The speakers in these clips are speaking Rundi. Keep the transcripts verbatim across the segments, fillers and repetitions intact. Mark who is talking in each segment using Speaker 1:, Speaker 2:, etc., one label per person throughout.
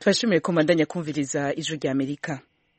Speaker 1: Tubashimiye ko mandanya kumviriza ijwi rya Amerika.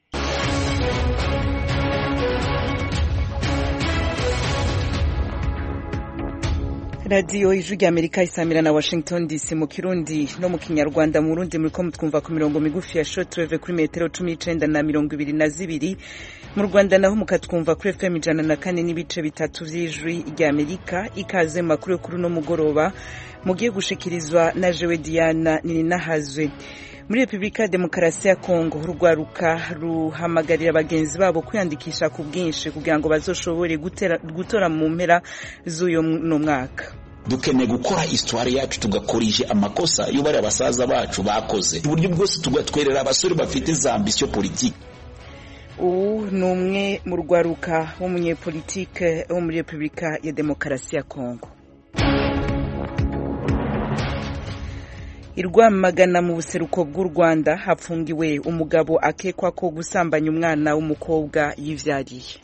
Speaker 1: Radio ijwi rya Amerika isamira na Washington D C mu Kirundi no mu Kinyarwanda. Mu Burundi muriko mutwumva ku mirongo migufi ya shortwave kuri metero cumi n'icenda na mirongo ibiri na zibiri. Mu Rwanda naho mukatwumva kuri F M ijana na kane n'ibice bitatu vy'ijwi rya Amerika. Ikaze makuru kuri no mugoroba mugiye gushikirizwa na Jewe Diana Nininahazwe. Muri Republika Demokarasi ya Kongo urwaruka ruhamagarira abagenzi babo kwiyandikisha ku bwinshi kugira ngo bazoshobore gutora mu mpera z'uyo no mwaka.
Speaker 2: Dukeneye gukora histoire yacu tugakorije amakosa yo bari abasaza bacu bakoze. Uburyo bwose tugatwerera abasore bafite za ambition politique.
Speaker 1: Ubu ni umwe mu rwaruka w'umunyepolitike wo muri Republika ya Demokarasi ya Kongo. Irwamagana mu buseruko bw'u Rwanda hapfungiwe umugabo akekwa ko gusambanya umwana w'umukobwa yivyariye.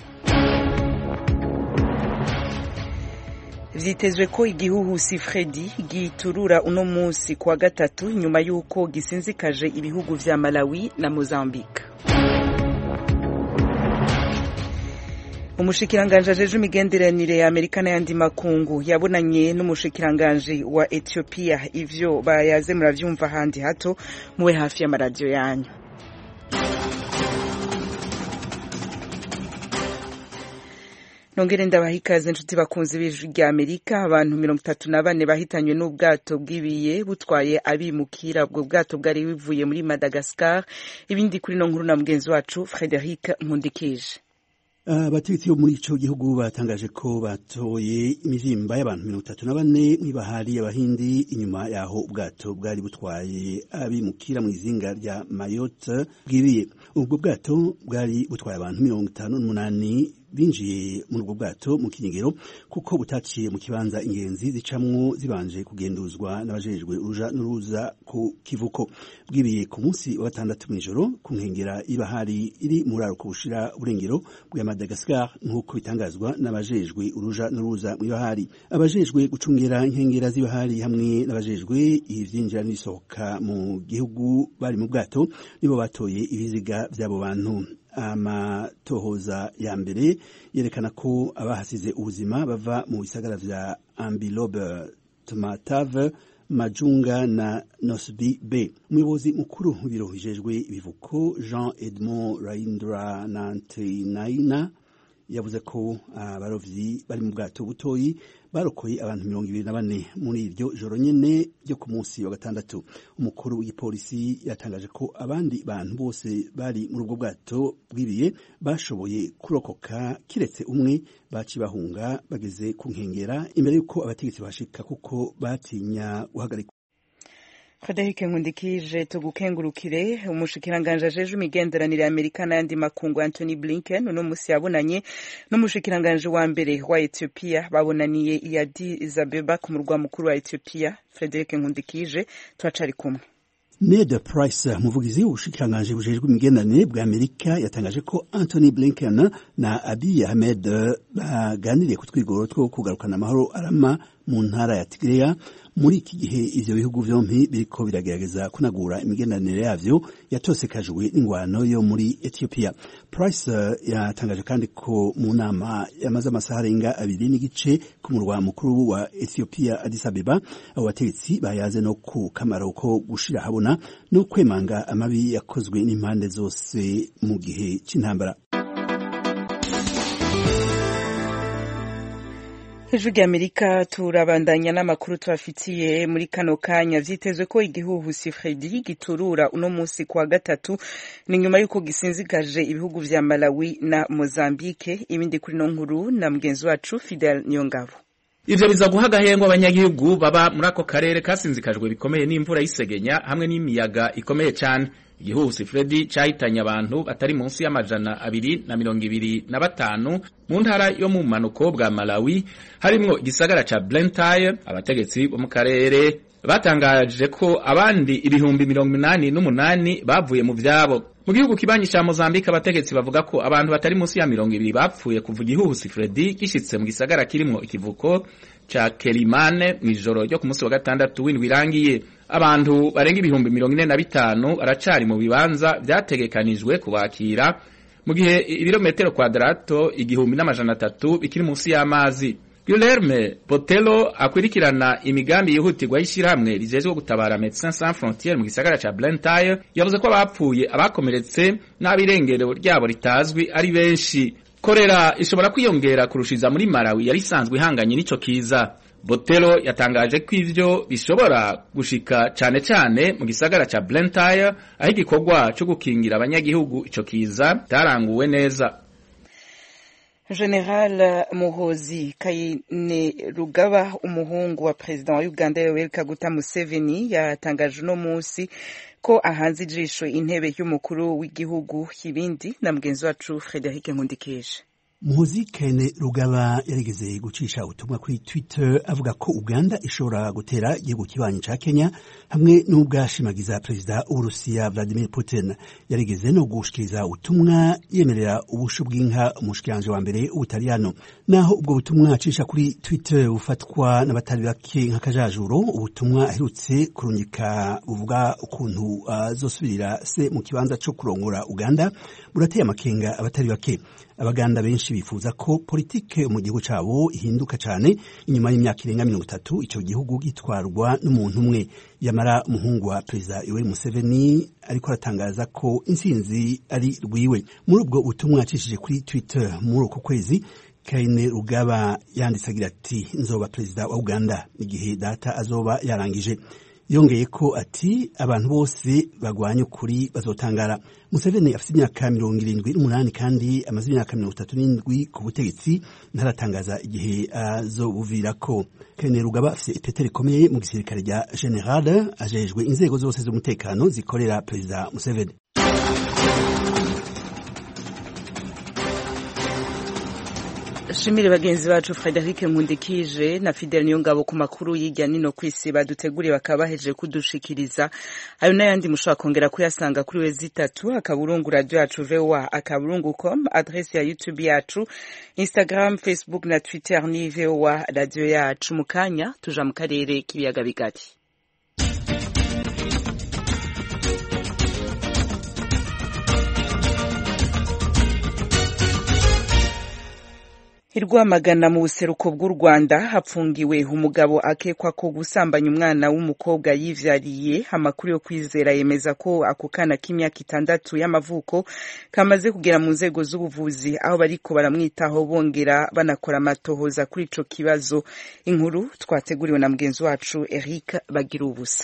Speaker 1: Vyitezwe ko igihuhusi Freddy giturura uno munsi kwa gatatu nyuma yuko gisinzikaje ibihugu vya Malawi na Mozambique. Umushikiranganje ajeje imigenderanire ya Amerika n'ayandi makungu yabonanye n'umushikiranganje wa Ethiopia. Ivyo bayaze muravyumva handi hato muwe hafi y'amaradio yanyu. Nongere ndabahikaze inshuti bakunze b'ijwi rya Amerika. Abantu mirongo itatu na bane bahitanywe n'ubwato bw'ibiye butwaye abimukira. Ubwo bwato bwari bivuye muri Madagascar. Ibindi kuri no nkuru na mugenzi wacu Frederic Nkundikije.
Speaker 3: Abategetsi bo muri ico gihugu batangaje ko batoye imizimba y'abantu mirongo itatu na bane mw'ibahari y'Abahindi inyuma yaho ubwato bwari butwaye abimukira mu izinga rya Mayotte bwibiye. Ubwo bwato bwari butwaye abantu mirongo itanu n'umunani binjiye muri ubwo bwato mu kinyegero kuko butaciye mu kibanza ingenzi zicamwo zibanje kugenduzwa n'abajejwe uruja n'uruza ku kivuko. Bwibiye ku munsi wa gatandatu mw'ijoro ku nkengera y'ibahari iri muri aruko bushira uburengero bwa Madagascar nk'uko bitangazwa n'abajejwe uruja n'uruza mw'ibahari. Abajejwe gucungera inkengera z'ibahari hamwe n'abajejwe ivyinjira n'isohoka mu gihugu bari mu bwato nibo batoye ibiziga vy'abo bantu. Amatohoza ya mbere yerekana ko abahasize ubuzima bava mu bisagara vya Ambilobe, Tomatave, Majunga na Nosbi B. Umuyobozi mukuru w'ibiro bijejwe ibivuko Jean Edmond Raindra Nanteinaina yavuze ko abarovyi bari mu bwato butoyi barokoye abantu mirongo ibiri na bane muri iryo joro nyene ryo ku munsi wa gatandatu. Umukuru w'igipolisi yatangaje ko abandi bantu bose bari muri ubwo bwato bwibiye bashoboye kurokoka kiretse umwe baci bahunga bageze ku nkengera imbere yuko abategetsi bashika kuko batinya guhagarika.
Speaker 1: Frederic Nkundikije tugukengurukire. Umushikiranganje ajeje imigenderanire ya Amerika n'ayandi makungu Anthony Blinken uno musi yabonanye n'umushikiranganje wa mbere wa Ethiopia. Babonaniye i Addis Abeba ku murwa mukuru wa Ethiopia. Frederic Nkundikije twacari kumwe.
Speaker 3: Ned Price umuvugizi w'ubushikiranganje bujejwe imigenderanire bwa Amerika yatangaje ko Anthony Blinken na Abiy Ahmed baganiriye ku twigoro two kugarukana amahoro arama mu ntara ya Tigray. Muri iki gihe ivyo bihugu vyompi biriko biragerageza kunagura imigenderanire yavyo yatosekajwe n'ingwano yo muri Ethiopia. Price uh, yatangaje kandi ko mu nama yamaze amasaha arenga abiri n'igice ku murwa mukuru wa Ethiopia Addis Abeba abo bategetsi bayaze no ku kamaro ko gushira habona no kwemanga amabi yakozwe n'impande zose mu gihe c'intambara.
Speaker 1: Ijwi rya Amerika turabandanya n'amakuru twafitiye muri kano kanya. Vyitezwe ko igihuhusi Freddy giturura uno munsi kwa gatatu ni nyuma yuko gisinzikaje ibihugu vya Malawi na Mozambique. Ibindi kuri no nkuru na mugenzi wacu Fidel Nyongabo.
Speaker 4: Ivyo biza guha agahengwa abanyagihugu baba muri ako karere kasinzikajwe bikomeye n'imvura y'isegenya hamwe n'imiyaga ikomeye cyane. Igihuhusi Freddy cahitanye abantu batari munsi y'amajana abiri na mirongo ibiri na batanu mu ntara yo mu manuko bwa Malawi harimwo igisagara ca Blantyre. Abategetsi bo mu karere batangaje ko abandi ibihumbi mirongo inani n'umunani bavuye mu vyabo. Mu gihugu kibanyi ca Mozambique abategetsi bavuga ko abantu batari munsi ya mirongo ibiri bapfuye kuva igihuhusi Freddy gishitse mu gisagara kirimwo ikivuko ca Kelimane mw'ijoro ryo ku munsi wa gatandatu w'indwi irangiye. Abantu barenga ibihumbi mirongo ine na bitanu baracari mu bibanza vyategekanijwe kubakira mu gihe ibirometero kwadrato igihumbi n'amajana atatu bikiri munsi y'amazi. Guilherme Botelho akwirikirana imigambi yihutirwa y'ishirahamwe rijejwe gutabara Médecins Sans Frontières mu gisagara ca Blantyre yavuze ko abapfuye abakomeretse n'abirengero ryabo ritazwi ari benshi. Korera ishobora kwiyongera kurushiza muri Malawi yari isanzwe ihanganye n'ico kiza. Botelho yatangaje ko ivyo bishobora gushika cane cane mu gisagara ca Blantyre aho igikorwa cyo gukingira abanyagihugu ico kiza taranguwe neza.
Speaker 1: General Muhozi Kainerugaba umuhungu wa president wa Uganda Yoweri Kaguta Museveni yatangaje no munsi ko ahanze ijisho intebe y'umukuru w'igihugu y'ibindi na mugenzi wacu Frederic Nkundikije.
Speaker 3: Muhozi Kainerugaba yarigeze gucisha ubutumwa kuri Twitter avuga ko Uganda ishobora gutera igihugu kibanyi ca Kenya hamwe n'ubwashimagiza perezida w'Urusiya Vladimir Putin. Yarigeze no gushikiriza ubutumwa yemerera ubushu bw'inka umushikiranje wa mbere w'Ubutaliyano. Naho ubwo butumwa acisha kuri Twitter bufatwa n'abatari bake nk'akajajuro, ubutumwa aherutse kurungika buvuga ukuntu azosubirira uh, se mu kibanza cyo kurongora Uganda burateye amakenga abatari bake. Abaganda benshi bifuza ko politike mu gihugu cabo ihinduka cyane inyuma y'imyaka irenga mirongo itatu ico gihugu gitwarwa n'umuntu umwe. Yamara umuhungu wa perezida Yoweri Museveni ariko aratangaza ko intsinzi ari rwiwe. Muri ubwo ubutumwa acishije kuri Twitter muri uko kwezi, Kainerugaba yanditse agira ati nzoba perezida wa Uganda igihe data azoba yarangije. Yongeye ko ati abantu bose bagwanye ukuri bazotangara. Museveni afite imyaka mirongo irindwi n'umunani kandi amaze imyaka mirongo itatu n'indwi ku butegetsi ntaratangaza igihe azobuvirako. Kainerugaba afite ipete rikomeye mu gisirikare rya General ajejwe inzego zose z'umutekano zikorera perezida Museveni.
Speaker 1: Shimire bagenzi bacu Frederic Nkundikije na Fidel Niyongabo ku makuru y'ijya nino kwisi baduteguriye bakabaheje kudushikiriza. Ayo n'ayandi mushobora kongera kuyasanga kuri wezi itatu akaburungu radio yacu V O A akaburungu point com, adresse ya YouTube yacu, Instagram, Facebook na Twitter ni V O A radio yacu. Mukanya tuja mu karere k'ibiyaga bigari. Irwamagana mu buseruko bw'u Rwanda hapfungiwe umugabo akekwa ko gusambanya umwana w'umukobwa yivyariye. Amakuru yo kwizera yemeza ko ako kana k'imyaka itandatu y'amavuko kamaze kugera mu nzego z'ubuvuzi aho bariko baramwitaho bongera banakora amatohoza kuri ico kibazo. Inkuru twateguriwe na mugenzi wacu Eric Bagirubusa.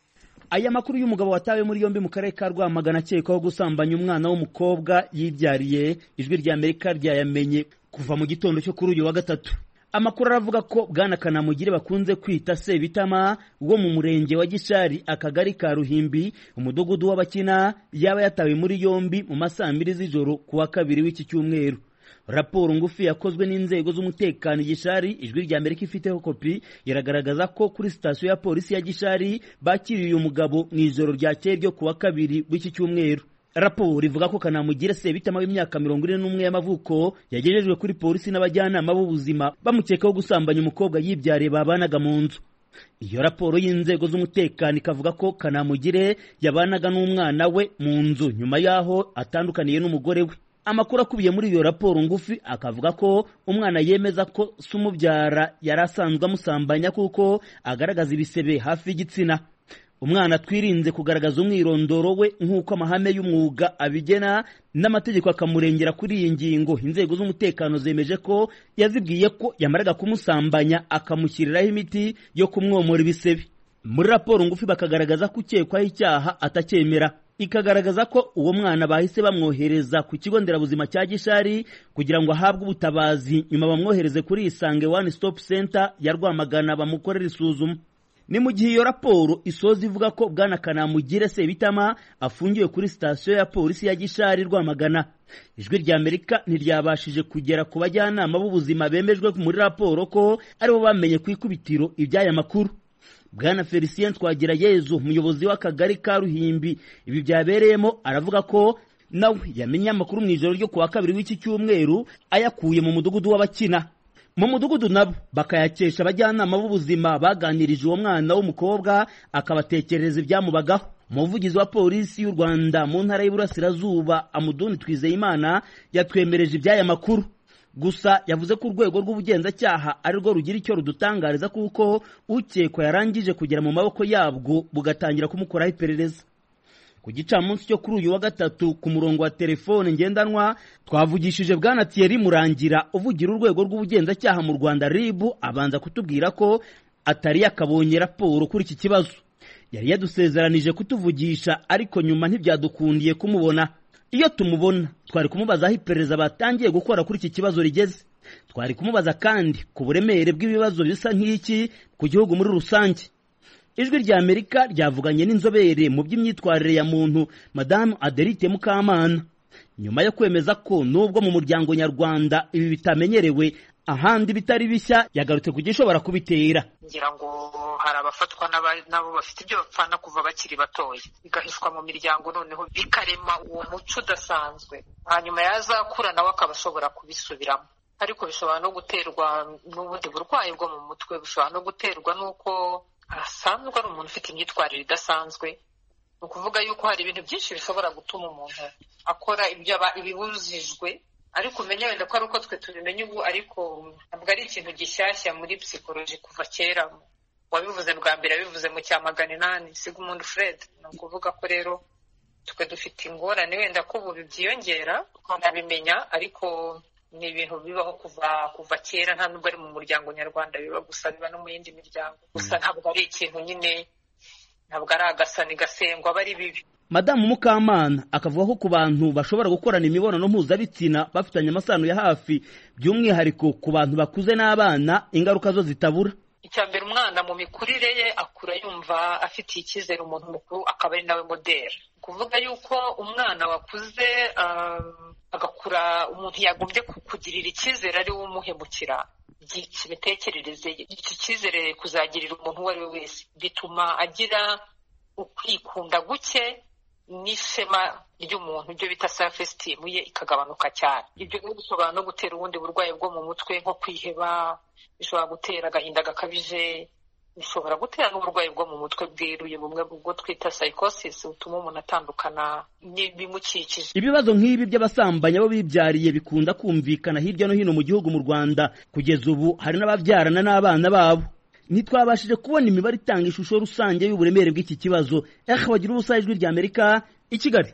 Speaker 5: Aya makuru y'umugabo watawe muri yombi mu karere ka Rwamagana akekwaho gusambanya umwana w'umukobwa yivyariye, ijwi rya Amerika ryayamenye kuva mu gitondo cyo kuri uyu wa gatatu. Amakuru aravuga ko Bwana Kanamugire bakunze kwita Sebitama wo mu murenge wa Gishari akagari ka Ruhimbi umudugudu w'Abakina yaba yatawe muri yombi mu masambiri z'ijoro kuwa kabiri w'iki cyumweru. Raporo ngufi yakozwe n'inzego z'umutekano Gishari, ijwi rya Amerika ifiteho kopi, iragaragaza ko kuri sitasiyo ya polisi ya Gishari bakiriye uyu mugabo mu ijoro rya ryo kuwa kabiri w'iki cyumweru. Raporo ivuga ko Kanamugire Sebitama w'imyaka mirongo ine n'umwe y'amavuko yagejejwe kuri polisi n'abajyanama b'ubuzima bamukekaho gusambanya umukobwa yibyariye babanaga mu nzu. Iyo raporo y'inzego z'umutekano ikavuga ko Kanamugire yabanaga n'umwana we mu nzu nyuma yaho atandukaniye n'umugore we. Amakuru akubiye muri iyo raporo ngufi akavuga ko umwana yemeza ko sumubyara yarasanzwe amusambanya kuko agaragaza ibisebe hafi y'igitsina. Umwana twirinze kugaragaza umwirondoro we nk'uko amahame y'umwuga abigena n'amategeko akamurengera kuri iyi ngingo. Inzego z'umutekano zemeje ko yazibwiye ko yamaraga kumusambanya akamushyiriraho imiti yo kumwomora ibisebe. Muri raporo ngufi bakagaragaza ko ukekwaho icyaha atacyemera, ikagaragaza ko uwo mwana bahise bamwohereza ku kigo nderabuzima cya Gishari kugira ngo ahabwe ubutabazi, nyuma bamwohereze kuri Isange One Stop Center ya Rwamagana bamukorera isuzuma. Ni mu gihe iyo raporo isoza ivuga ko Bwana Kanamugire Sebitama afungiwe kuri sitasiyo ya polisi ya Gishari Rwamagana. Ijwi rya Amerika ntiryabashije kugera ku bajyanama b'ubuzima bemejwe muri raporo ko aribo bamenye ku ikubitiro iby'aya makuru. Bwana Felicien Twagirayezu umuyobozi w'akagari ka Ruhimbi ibi byabereyemo aravuga ko nawe yamenye amakuru mu ijoro ryo kuwa kabiri w'iki cyumweru ayakuye mu mudugudu w'Abakina. Mu mudugudu nabo bakayakesha abajyanama b'ubuzima baganirije uwo mwana w'umukobwa akabatekereza ibyamubagaho. Umuvugizi wa polisi y'u Rwanda mu ntara y'Iburasirazuba Amuduni Twizeyimana yatwemereje iby'aya makuru, gusa yavuze ko urwego rw'ubugenzacyaha ari rwo rugira icyo rudutangariza kuko ukekwa yarangije kugera mu maboko yabwo bugatangira kumukoraho iperereza. Ku gicamunsi cyo kuri uyu wa gatatu ku murongo wa telefone ngendanwa twavugishije Bwana Thierry Murangira uvugira urwego rw'ubugenzacyaha mu Rwanda R I B, abanza kutubwira ko atari yakabonye raporo kuri iki kibazo. Yari yadusezeranije kutuvugisha ariko nyuma ntibyadukundiye kumubona. Iyo tumubona twari kumubaza aho iperereza batangiye gukora kuri iki kibazo rigeze. Twari kumubaza kandi ku buremere bw'ibibazo bisa nk'iki ku gihugu muri rusange. Ijwi rya Amerika ryavuganye n'inzobere mu by'imyitwarire ya muntu Madame Adelite Mukamana, nyuma yo kwemeza ko nubwo mu muryango nyarwanda ibi bitamenyerewe ahandi bitari bishya, yagarutse kugishobora kubitera.
Speaker 6: Ngira ngo hari abafatwa nabo bafite ibyo bapfana kuva bakiri batoya bigahishwa mu miryango, noneho bikarema uwo muco udasanzwe, hanyuma yazakura nawe akabashobora kubisubiramo. Ariko bishobora no guterwa n'ubundi burwayi bwo mu mutwe, bishobora no guterwa n'uko asanzwe ari umuntu ufite imyitwarire idasanzwe. Ni ukuvuga yuko hari ibintu byinshi bishobora gutuma umuntu akora ibyo ibibuzijwe, ariko umenya wenda ko ari uko twe tubimenye ubu, ariko ntabwo ari ikintu gishyashya muri psychology kuva kera. Wabivuze bwa mbere yabivuze mu cya magana inani Sigmund Freud. Ni ukuvuga ko rero twe dufite ingorane wenda ko ubu byiyongera tukanabimenya, ariko ni ibintu bibaho kuva kuva kera, nta nubwo ari mu muryango nyarwanda biba gusa, biba no mu yindi miryango. Gusa ntabwo ari ikintu nyine, ntabwo ari agasani gasengwa bari bibi.
Speaker 5: Madamu Mukamana akavuga ko ku bantu bashobora gukorana imibonano mpuzabitsina bafitanye amasano ya hafi, by'umwihariko ku bantu bakuze n'abana, ingaruka zo zitabura.
Speaker 6: Icya mbere, umwana mu mikurire ye akura yumva afitiye icyizere umuntu mukuru, akaba ari nawe modeli. Kuvuga yuko umwana wakuze um, agakura umuntu yagombye kugirira icyizere ari we umuhemukira, imitekerereze iki cyizere kuzagirira umuntu uwo ari we wese bituma agira ukwikunda guke n'ishema ry'umuntu, ibyo bita self esteem ye ikagabanuka cyane. Ibyo bishobora no gutera ubundi burwayi bwo mu mutwe nko kwiheba, bishobora gutera agahinda gakabije, bishobora gutera n'uburwayi bwo mu mutwe bweruye bumwe bwo twita psychosis, butuma umuntu atandukana n'ibimukikije.
Speaker 5: Ibibazo nk'ibi by'abasambanyi abo bibyariye bikunda kumvikana hirya no hino mu gihugu mu Rwanda. Kugeza ubu hari n'ababyarana n'abana babo. Ntitwabashije kubona imibare itanga ishusho rusange y'uburemere bw'iki kibazo. Eric Bagirubusa, Ijwi rya Amerika, i Kigali.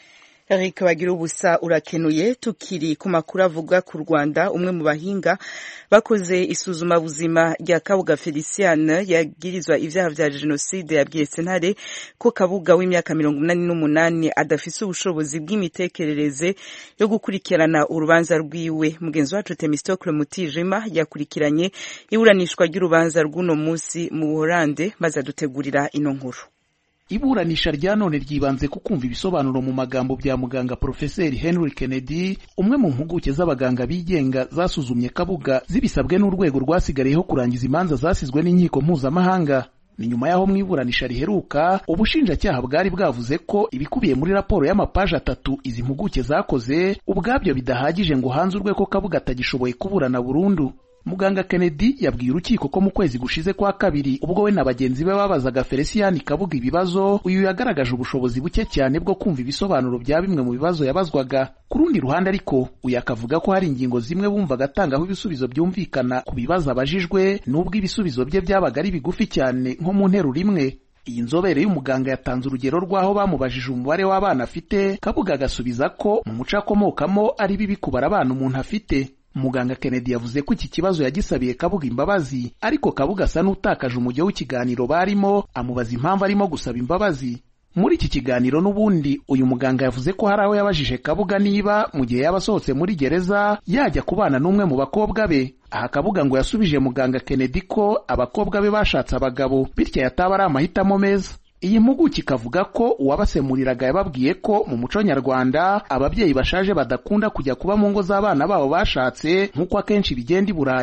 Speaker 1: Eric Bagirubusa urakenuye. Tukiri ku makuru avuga ku Rwanda, umwe mu bahinga bakoze isuzuma buzima rya Kabuga Felicien yagirizwa ivyaha vya genocide yabwiye sentare ko Kabuga w'imyaka mirongo inani n'umunani adafise ubushobozi bw'imitekerereze yo gukurikirana urubanza rwiwe. Mugenzi wacu Themistocle Mutijima yakurikiranye iburanishwa ry'urubanza rw'uno munsi mu Buholande, maze adutegurira ino nkuru.
Speaker 7: Iburanisha rya none ryibanze ku kumva ibisobanuro mu magambo bya muganga Profeseri Henry Kennedy, umwe mu mpuguke z'abaganga bigenga zasuzumye Kabuga zibisabwe n'urwego rwasigariyeho kurangiza imanza zasizwe n'inkiko mpuzamahanga. Ni nyuma yaho mu iburanisha riheruka ubushinjacyaha bwari bwavuze ko ibikubiye muri raporo y'amapaje atatu izi mpuguke zakoze ubwabyo bidahagije ngo hanzurwe ko Kabuga atagishoboye kuburana burundu. Muganga Kennedy yabwiye urukiko ko mu kwezi gushize kwa kabiri ubwo we na bagenzi be babazaga Felicien Kabuga ibibazo, uyu yagaragaje ubushobozi buke cyane bwo kumva ibisobanuro bya bimwe mu bibazo yabazwaga. Ku rundi ruhande ariko uyu akavuga ko hari ingingo zimwe bumvaga atangaho ibisubizo byumvikana ku bibazo abajijwe, nubwo ibisubizo bye byabaga ari bigufi cyane nko mu nteruro imwe. Iyi nzobere y'umuganga yatanze urugero rw'aho bamubajije umubare w'abana afite, Kabuga agasubiza ko mu muco akomokamo ari bibi kubara abana umuntu afite. Muganga Kennedy yavuze ko iki kibazo yagisabiye Kabuga imbabazi, ariko Kabuga asa n'utakaje umujyo w'ikiganiro barimo, amubaza impamvu arimo gusaba imbabazi. Muri iki kiganiro n'ubundi uyu muganga yavuze ko hari aho yabajije Kabuga niba mu gihe yaba asohotse muri gereza yajya kubana n'umwe mu bakobwa be. Aha Kabuga ngo yasubije muganga Kennedy ko abakobwa be bashatse abagabo, bityo yataba ari amahitamo meza. Iyi mpuguke ikavuga ko uwabasemuriraga yababwiye ko mu muco nyarwanda ababyeyi bashaje badakunda kujya kuba mu ngo z'abana babo bashatse nk'uko akenshi bigenda i Burayi.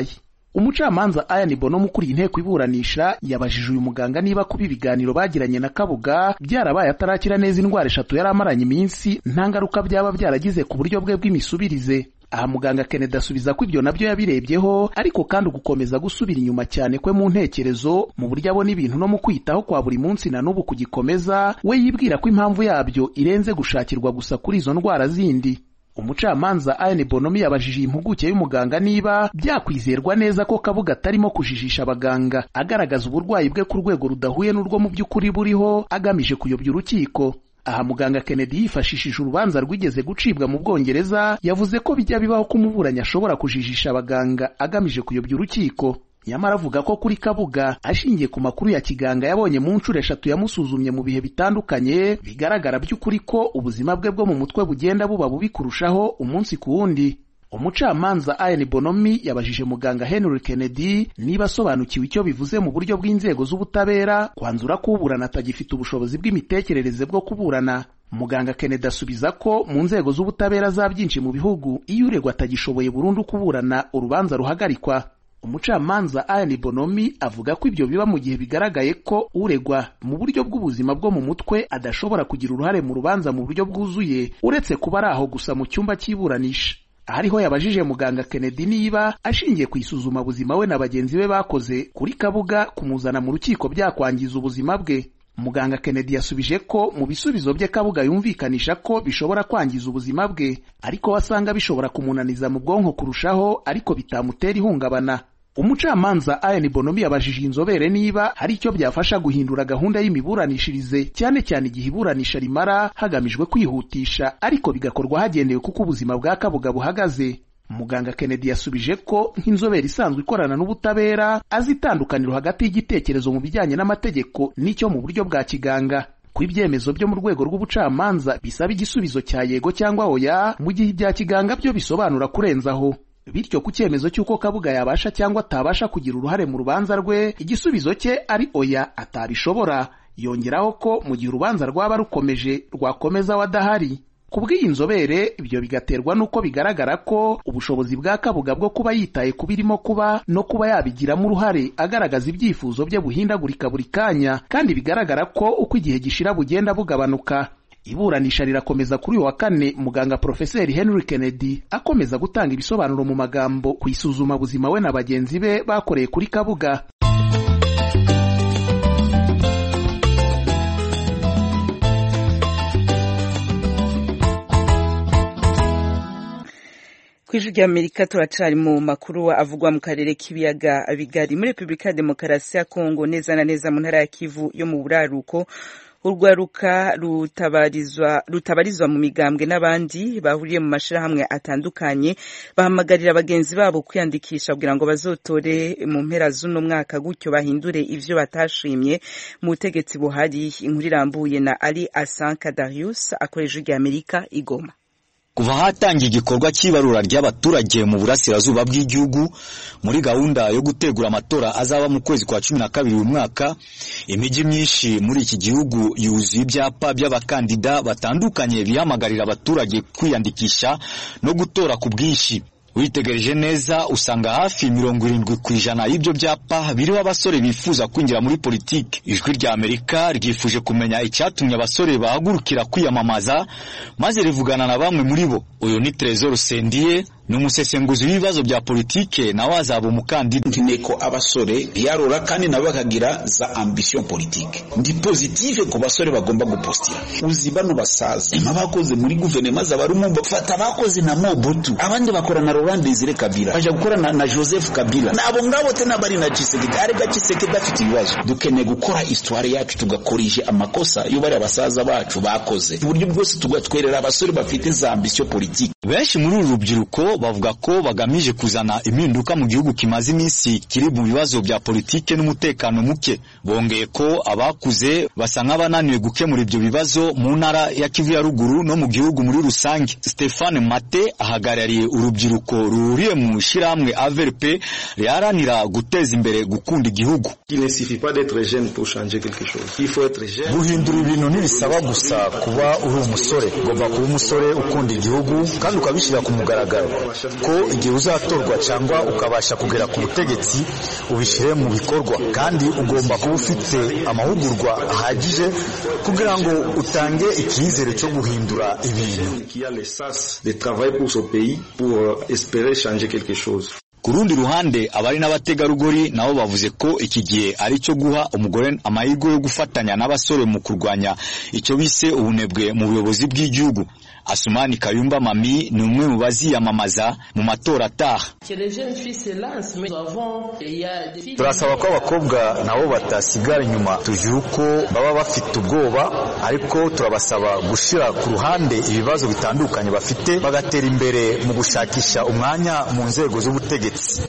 Speaker 7: umucamanza Ayani Bonomo ukuriye inteko iburanisha yabajije uyu muganga niba kuba ibiganiro bagiranye na Kabuga byarabaye atarakira neza indwara eshatu yari amaranye iminsi nta ngaruka byaba byaragize ku buryo bwe bw'imisubirize. Aha muganga Kennedy asubiza ko ibyo nabyo yabirebyeho, ariko kandi ugukomeza gusubira inyuma cyane kwe mu ntekerezo mu buryo abona ibintu no mu kwitaho kwa buri munsi na n'ubu kugikomeza, we yibwira ko impamvu yabyo irenze gushakirwa gusa kuri izo ndwara zindi. Umucamanza Ayani Bonomo yabajije impuguke y'umuganga niba byakwizerwa neza ko Kabuga atarimo kujijisha abaganga agaragaza uburwayi bwe ku rwego rudahuye n'urwo mu by'ukuri buriho agamije kuyobya urukiko. Aha muganga Kennedy yifashishije urubanza rwigeze gucibwa mu Bwongereza yavuze ko bijya bibaho ko umuburanyi ashobora kujijisha abaganga agamije kuyobya urukiko. Nyamara avuga ko kuri Kabuga ashingiye ku makuru ya kiganga yabonye mu ncuro eshatu yamusuzumye mu bihe bitandukanye bigaragara by'ukuri ko ubuzima bwe bwo mu mutwe bugenda buba bubi kurushaho umunsi ku wundi. Umucamanza Ayani Bonomo yabajije muganga Henry Kennedy niba asobanukiwe icyo bivuze mu buryo bw'inzego z'ubutabera kwanzura ko uburana atagifite ubushobozi bw'imitekerereze bwo kuburana. Muganga Kennedy asubiza ko mu nzego z'ubutabera za byinshi mu bihugu iyo uregwa atagishoboye burundu kuburana urubanza ruhagarikwa. Umucamanza Ayani Bonomo avuga ko ibyo biba mu gihe bigaragaye ko uregwa mu buryo bw'ubuzima bwo mu mutwe adashobora kugira uruhare mu rubanza mu buryo bwuzuye uretse kuba ari aho gusa mu cyumba cy'iburanisha. Ahariho yabajije muganga Kennedy niba ashingiye ku isuzuma buzima we na bagenzi be bakoze kuri Kabuga kumuzana mu rukiko byakwangiza ubuzima bwe. Muganga Kennedy yasubije ko mu bisubizo bye Kabuga yumvikanisha ko bishobora kwangiza ubuzima bwe, ariko wasanga bishobora kumunaniza mu bwonko kurushaho ariko bitamutera ihungabana. Umucamanza Ayani Bonomo yabajije inzobere niba hari icyo byafasha guhindura gahunda y'imiburanishirize cyane cyane igihe iburanisha rimara hagamijwe kwihutisha ariko bigakorwa hagendewe kuko ubuzima bwa Kabuga buhagaze. Muganga Kennedy yasubije ko nk'inzobere isanzwe ikorana n'ubutabera azi itandukaniro hagati y'igitekerezo mu bijyanye n'amategeko n'icyo mu buryo bwa kiganga. Ku ibyemezo byo mu rwego rw'ubucamanza bisaba igisubizo cya yego cyangwa oya, mu gihe ibya kiganga byo bisobanura kurenzaho. Bityo ku cyemezo cy'uko Kabuga yabasha cyangwa atabasha kugira uruhare mu rubanza rwe, igisubizo cye ari oya, atabishobora. Yongeraho ko mu gihe urubanza rwaba rukomeje rwakomeza wadahari. Kubw'iyi nzobere ibyo bigaterwa nuko bigaragara ko ubushobozi bwa Kabuga bwo kuba yitaye kubirimo kuba no kuba yabigiramo uruhare agaragaza ibyifuzo bye buhindagurika buri kanya, kandi bigaragara ko uko igihe gishira bugenda bugabanuka. Iburanisha rirakomeza kuri uyu wa kane, muganga Profeseri Henry Kennedy akomeza gutanga ibisobanuro mu magambo ku isuzuma buzima we na bagenzi be bakoreye kuri Kabuga.
Speaker 1: Kw'ijwi ry'Amerika turacari mu makuru avugwa mu karere k'ibiyaga bigari. Muri Republika ya Demokarasi ya Kongo, neza na neza mu ntara ya Kivu yo mu buraruko, urwaruka rutabarizwa rutabarizwa mu migambwe n'abandi bahuriye mu mashirahamwe atandukanye bahamagarira abagenzi babo kwiyandikisha kugira ngo bazotore mu mpera z'uno mwaka, gutyo bahindure ivyo batashimye mu butegetsi buhari. Inkuru irambuye na Ali Asanka Darius akoresha ijwi ry'Amerika i Goma.
Speaker 8: Kuva hatangiye igikorwa cy'ibarura ry'abaturage mu burasirazuba bw'igihugu muri gahunda yo gutegura amatora azaba mu kwezi kwa cumi na kabiri uyu mwaka, imijyi myinshi muri iki gihugu yuzuye ibyapa by'abakandida batandukanye bihamagarira abaturage kwiyandikisha no gutora ku bwinshi. Witegereje neza usanga hafi mirongo irindwi ku ijana y'ibyo byapa biriho abasore bifuza kwinjira muri politiki. Ijwi rya Amerika ryifuje kumenya icyatumye abasore bahagurukira kwiyamamaza, maze rivugana na bamwe muri bo. Uyu ni Trezor Sendiye, ni umusesenguzi w'ibibazo bya politike nawe azaba umukandida.
Speaker 2: Ntineko abasore yarora kandi nabo bakagira za ambition politique. Ndi positive ku basore bagomba gupostira. Uzi bano basaza abakoze muri guverinoma z'abarumumba fata bakoze na Mobutu, abandi bakora na Laurent Désiré Kabila, baje gukora na, na Joseph Kabila, nabo ngabo tena bari na Tshisekedi. Arega Tshisekedi afite ibibazo. Dukeneye gukora histoire yacu tugakorije amakosa yo bari abasaza bacu bakoze. Uburyo bwose tugatwerera abasore bafite za ambition politique.
Speaker 8: Benshi muri uru rubyiruko bavuga ko bagamije kuzana impinduka mu gihugu kimaze iminsi kiri mu bibazo bya politike n'umutekano muke. Bongeye ko abakuze basa nk'abananiwe gukemura ibyo bibazo mu ntara ya Kivu ya ruguru no mu gihugu muri rusange. Stéphane Mate ahagarariye urubyiruko ruriye mu shirahamwe A V R P riharanira guteza imbere gukunda igihugu.
Speaker 9: Guhindura ibintu ntibisaba gusa kuba uri umusore, ugomba kuba umusore ukunda igihugu kandi ukabishyira ku mugaragaro. ko igihe uzatorwa cyangwa ukabasha kugera ku butegetsi ubishyire mu bikorwa, kandi ugomba kuba ufite amahugurwa ahagije kugira ngo utange icyizere cyo guhindura ibintu.
Speaker 8: Ku rundi ruhande, abari n'abategarugori nabo bavuze ko iki gihe ari cyo guha umugore amahirwe yo gufatanya n'abasore mu kurwanya icyo bise ubunebwe mu buyobozi bw'igihugu. Asumani Kayumba Mami ni umwe mu baziyamamaza mu matora ataha.
Speaker 9: Turasaba ko abakobwa nabo batasigara inyuma, tuzi uko baba bafite ubwoba, ariko turabasaba gushira ku ruhande ibibazo bitandukanye bafite, bagatera imbere mu gushakisha umwanya mu nzego z'ubutegetsi.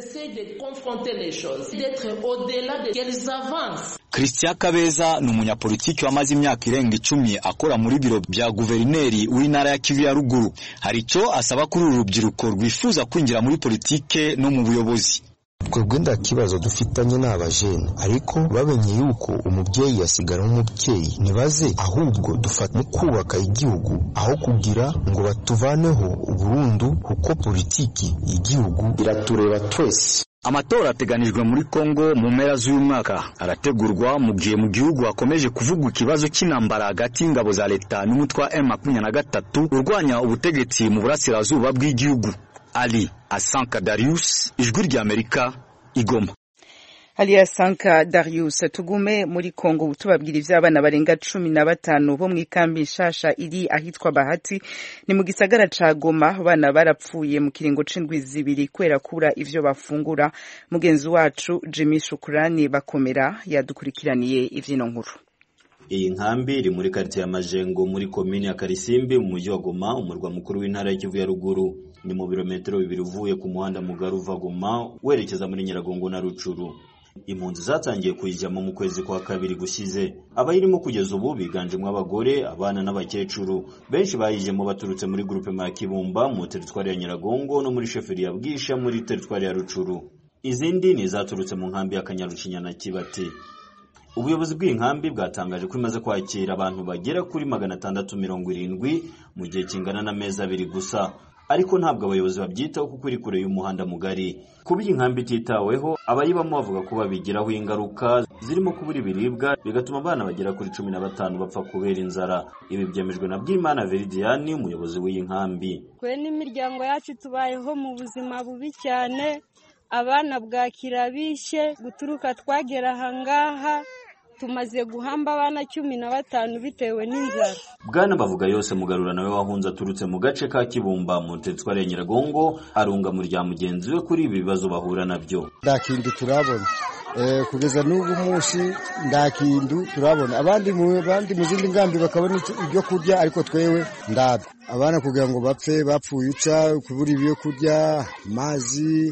Speaker 8: Christian Kabeza ni umunyapolitiki wamaze imyaka irenga icumi akora muri biro bya guverineri w'intara ya Kivu ya ruguru. Hari icyo asaba kuri uru rubyiruko rwifuza kwinjira muri politike no mu buyobozi.
Speaker 10: Twebwe nda kibazo dufitanye n'abajene, ariko bamenye yuko umubyeyi yasigara umubyeyi, nibaze ahubwo dufata mu kubaka igihugu aho kugira ngo batuvaneho uburundu, kuko politiki y'igihugu iratureba twese.
Speaker 8: Amatora ateganijwe muri Kongo mu mpera z'uyu mwaka arategurwa mu gihe mu gihugu hakomeje kuvugwa ikibazo cy'intambara hagati y'ingabo za leta n'umutwe wa M makumyabiri na gatatu urwanya ubutegetsi mu burasirazuba bw'igihugu. Ali Asanka Darius, Ijwi ry'Amerika, Igoma.
Speaker 1: Aliya Sanka Darius, tugume muri Kongo tubabwira ivy'abana barenga cumi na batanu bo mwikambi nshasha iri ahitwa Bahati ni mu gisagara ca Goma. Abana barapfuye mu kiringo c'indwi zibiri kwera kura ivyo bafungura. Mugenzi wacu Jimmy Shukurani Bakomera yadukurikiraniye ivyino nkuru.
Speaker 11: Iyi nkambi iri muri quartier ya Majengo muri komine ya Karisimbi mu mujyi wa Goma, umurwa mukuru w'intara ya Kivu ya ruguru. Ni mu birometero bibiri uvuye ku muhanda mugari uva Goma werekeza muri Nyiragongo na Rucuru. Impunzi zatangiye kuyijyamo mu kwezi kwa kabiri gushize. Abayirimo kugeza ubu biganjemo abagore, abana n'abakecuru. Benshi bayijemo baturutse muri groupe ya Kibumba mu teritwari ya Nyiragongo no muri sheferi ya Bwisha muri teritwari ya Rucuru. Izindi ni zaturutse mu nkambi ya Kanyarucinya na Kibati. Ubuyobozi bw'inkambi bwatangaje ko imaze kwakira abantu bagera kuri magana atandatu mirongo irindwi mu gihe kingana n'amezi abiri gusa. Ariko ntabwo abayobozi babyitaho kuko iri kure y'umuhanda mugari. Kuba iyi nkambi ititaweho, abayibamo bavuga ko babigiraho ingaruka zirimo kubura ibiribwa, bigatuma abana bagera kuri cumi na batanu bapfa kubera inzara. Ibi byemejwe na Bwimana Veridiani, umuyobozi w'iyi nkambi.
Speaker 12: Kwe n'imiryango yacu tubayeho mu buzima bubi cyane, abana bwakira bishe, guturuka twagera ahangaha tumaze guhamba abana cumi na batanu bitewe n'inzara.
Speaker 11: Bwana bavuga yose mugarura nawe wahunze aturutse mu gace ka Kibumba mu teritwari ya Nyiragongo, arunga mu rya mugenzi we kuri ibi bibazo bahura nabyo.
Speaker 13: Ndakindu turabona eh kugeza n'ubu mushi ndakindu turabona abandi mu bandi mu zindi ngambi bakabona ibyo kurya, ariko twewe ndabe abana kugira ngo bapfe bapfuye uca kubura ibyo kurya, mazi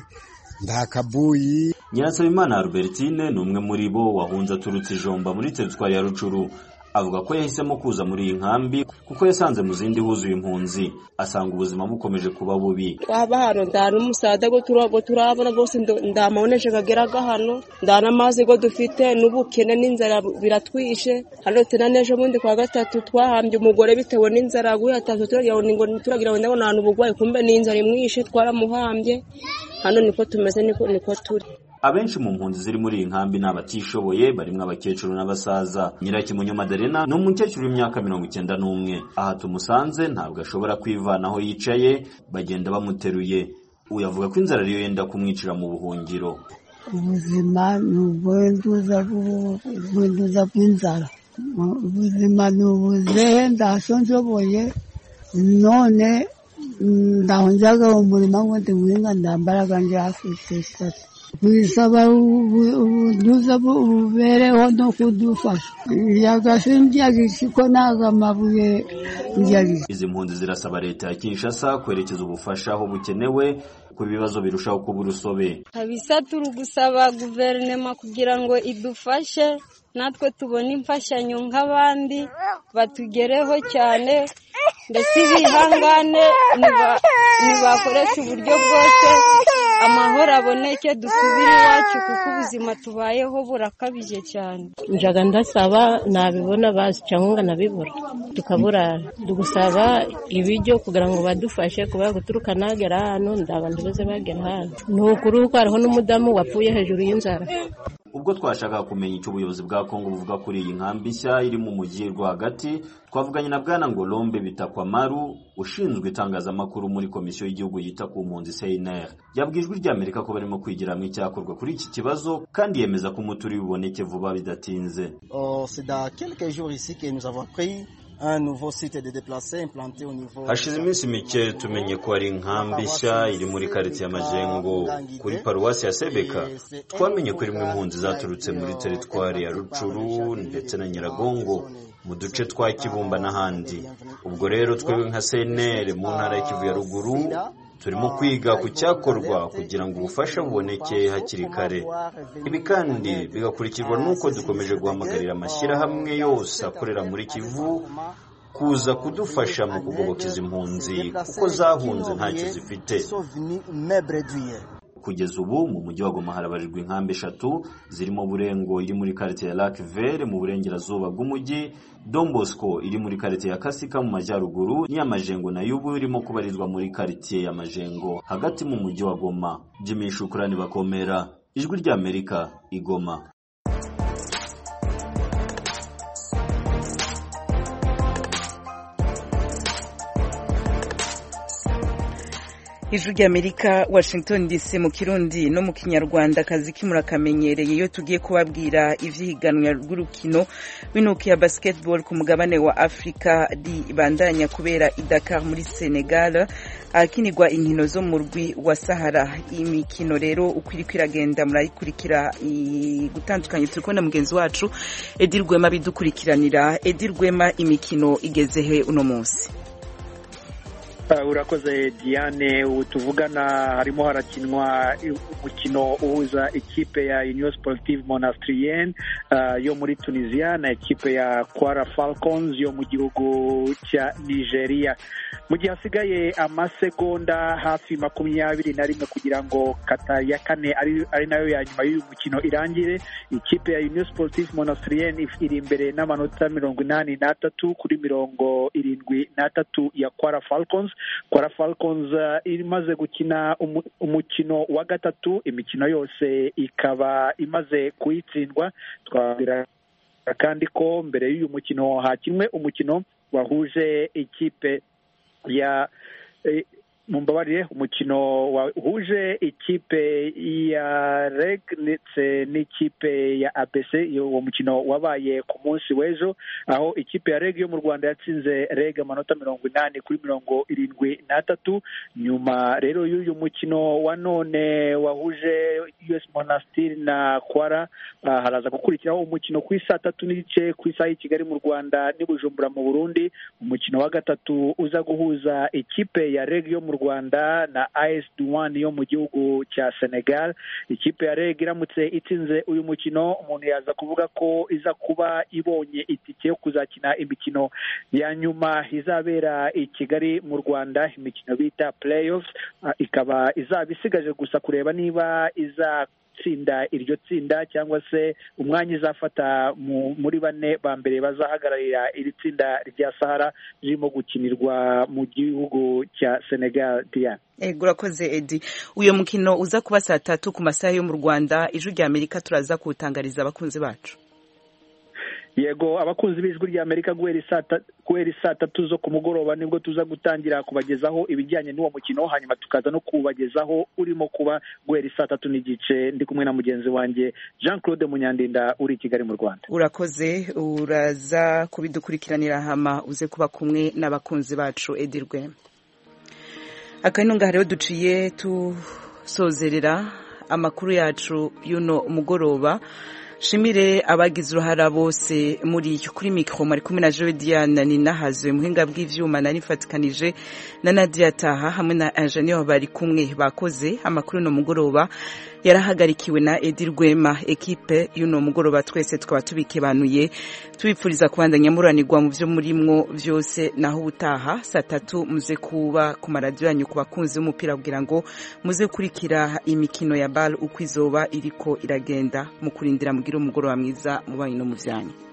Speaker 13: ndakabuyi.
Speaker 11: Nyirasabimana Albertine ni umwe muri bo wahunze aturutse Ijomba muri teritwari ya Rucuru. Avuga ko yahisemo kuza muri iyi nkambi kuko yasanze mu zindi huzuye impunzi, asanga ubuzima bukomeje kuba bubi.
Speaker 12: Waba hano ndana umusada go turago turabona bose ndamaonesha kageraga hano, ndana amazi go dufite n'ubukene n'inzara biratwishe. Hano tena nejo bundi kwa gatatu twahambye umugore bitewe n'inzara guhatazo turagira ngo turagira ngo ndabona abantu bugwaye, kumbe n'inzara imwishe twaramuhambye. Hano niko tumeze niko niko turi.
Speaker 11: Abenshi mu mpunzi ziri muri iyi nkambi n'abatishoboye, barimo abakecuru n'abasaza. Nyirakimunyo Madarena ni umukecuru w'imyaka mirongo icyenda n'umwe. Aha tumusanze ntabwo ashobora kwivanaho yicaye, bagenda bamuteruye. Uyavuga ko inzara ariyo yenda kumwicira mu buhungiro.
Speaker 14: Ubuzima ni ubwenduza bw'ubwenduza bw'inzara. Ubuzima ni ubuzehe ndasonjoboye, none ndahonjaga umurima w'undi guhinga ndambaraga nje afite sasa. Kwisaba ubuduza bubereho no kudufasha. Yagashimye agishiko naga mabuye yari.
Speaker 11: Izi mpunzi zirasaba leta ya Kinshasa kwerekeza ubufasha aho bukenewe ku bibazo birushaho kuba urusobe.
Speaker 12: Kabisa turi gusaba guverinoma kugira ngo idufashe, natwe tubone imfashanyo nk'abandi batugereho cyane, ndetse bihangane nibakoresha uburyo bwose amahoro aboneke dusubire iwacu kuko ubuzima tubayeho burakabije cyane.
Speaker 15: njaga ndasaba nabibona bazi cyangwa nabibura tukaburara dugusaba ibiryo kugira ngo badufashe kuba guturuka nagera hano ndabandi bose bagera hano nukuri uko hariho n'umudamu wapfuye hejuru y'inzara.
Speaker 11: ubwo twashaka kumenya icyo ubuyobozi bwa Kongo buvuga kuri iyi nkambi nshya iri mu mujyi rwagati twavuganye na bwana Ngolombe Bitakwamaru ushinzwe itangazamakuru muri komisiyo y'igihugu yita ku mpunzi C N R. yabwiye ijwi ry'Amerika ko barimo kwigira mu icyakorwa kuri iki kibazo kandi yemeza ko umuturi biboneke vuba bidatinze.
Speaker 16: hashize iminsi mike tumenye ko ari inkambi nshya iri muri quartier ya Majengo kuri paruwasi ya Sebeka. twamenye ko rimwe impunzi zaturutse muri teritwari ya Rucuru ndetse na Nyiragongo mu duce twa Kibumba n'ahandi. ubwo rero twebwe nka C N R mu ntara y'Kivu ya ruguru turimo kwiga ku cyakorwa kugira ngo ubufasha buboneke hakiri kare. ibi kandi bigakurikirwa n'uko dukomeje guhamagarira amashyirahamwe yose akorera muri Kivu kuza kudufasha mu kugoboka izi mpunzi kuko zahunze ntacyo zifite.
Speaker 11: kugeza ubu mu mujyi wa Goma harabarirwa inkambi eshatu zirimo Burengo iri muri quartier ya Lac Vert mu burengerazuba bw'umujyi, Don Bosco iri muri quartier ya Kasika mu majyaruguru, n'Amajengo na Yubu irimo kubarizwa muri quartier ya Majengo hagati mu mujyi wa Goma. Jimmy Shukrani Bakomera, ijwi ry'Amerika, Igoma.
Speaker 1: Ijwi ry'Amerika, Washington D C mu Kirundi no mu Kinyarwanda. Kazi kimurakamenyereye iyo tugiye kubabwira ivyihiganwa rw'urukino w'intoki ya basketball ku mugabane wa Afrika ribandanya kubera i Dakar muri Senegal, akinirwa inkino zo mu rwi wa Sahara. Imikino rero ukwiri kwiragenda murayikurikira gutandukanye. Turi kubona mugenzi wacu Edir Rwema bidukurikiranira. Edir Rwema, imikino igeze he uno munsi?
Speaker 17: Uh, urakoze Diane. Utuvugana harimo harakinwa umukino uhuza ikipe ya Union Sportive Monastrienne uh, yo muri Tunisia na ikipe ya Kwara Falcons yo mu gihugu cya Nigeria. Mu gihe hasigaye amasegonda hafi makumyabiri na rimwe kugira ngo kata ya kane ari, ari nayo ya nyuma y'uyu mukino irangire, ikipe ya Union Sportive Monastrienne iri imbere n'amanota mirongo inani n'atatu kuri mirongo irindwi n'atatu ya Kwara Falcons. Kwara Falcons uh, imaze gukina umu, umukino wa gatatu, imikino yose ikaba imaze kuyitsindwa. Twabwira kandi ko mbere y'uyu mukino hakinwe umukino wahuje ikipe ya eh, mumbabarire umukino wahuje ikipe ya Reg ndetse n'ikipe ya A B C. uwo mukino wabaye ku munsi w'ejo, aho ikipe ya Reg yo mu Rwanda yatsinze Reg amanota mirongo inani kuri mirongo irindwi n'atatu. Nyuma rero y'uyu mukino wa none wahuje U S Monastir na Kwara, uh, haraza gukurikiraho umukino ku saa tatu n'igice ku isaha y'i Kigali mu Rwanda n'i Bujumbura mu Burundi, umukino wa gatatu uza guhuza ikipe ya Reg yo mu Rwanda na A S Douane yo mu gihugu cya Senegal. Ikipe ya Reg iramutse itsinze uyu mukino, umuntu yaza kuvuga ko iza kuba ibonye itike yo kuzakina imikino ya nyuma izabera i Kigali mu Rwanda, imikino bita playoffs. Uh, ikaba izaba isigaje gusa kureba niba iza tsinda iryo tsinda cyangwa se umwanya izafata muri bane ba mbere bazahagararira iri tsinda rya Sahara ririmo gukinirwa mu gihugu cya Senegal. Diane,
Speaker 1: ego urakoze Edi. Uyo mukino uza kuba saa tatu ku masaha yo mu Rwanda. Ijwi ry'Amerika turaza kuwutangariza abakunzi bacu.
Speaker 17: Yego, abakunzi b'ijwi ry'Amerika guhera saa tatu zo ku mugoroba nibwo tuza gutangira kubagezaho ibijyanye n'uwo mukino, hanyuma tukaza no kubagezaho urimo kuba guhera saa tatu n'igice. Ndi kumwe na mugenzi wanjye Jean Claude Munyandinda uri i Kigali mu Rwanda.
Speaker 1: Urakoze, uraza kubidukurikiranira hama uze kuba kumwe n'abakunzi bacu. Edir Rwema, akanunga rero duciye tusozerera amakuru yacu y'uno mugoroba. shimire abagize uruhara bose muri kuri mikro mari kumwe na Joe Diana ni nahazwe muhinga bw'ivyuma nari fatikanije na Nadia Taha hamwe na Engineer bari kumwe bakoze amakuru no mugoroba yarahagarikiwe na Edi Rwema ekipe y'uno mugoroba twese twaba tubikebanuye tubipfuriza kubandanya muranirwa mu byo murimwo byose naho ubutaha saa tatu muze kuba ku maradiyo yanyu ku bakunzi b'umupira kugira ngo muze kurikira imikino ya bal uko izoba iriko iragenda mu kurindira mugira umugoroba mwiza mu banyu no mu vyanyu.